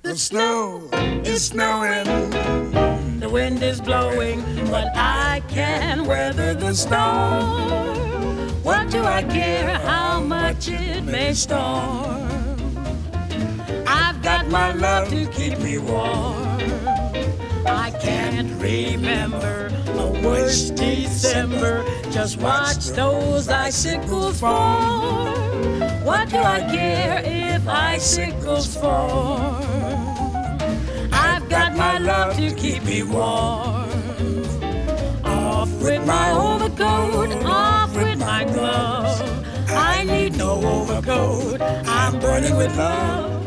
The snow is snowing, The wind is blowing, but I can weather the storm. What do I care how much it may storm? I've got my love to keep me warm. I can't remember a worse December. Just watch those icicles fall. What do I care if icicles fall? I've got my love to keep me warm. Off with my overcoat, off with my glove. I need no overcoat, I'm burning with love.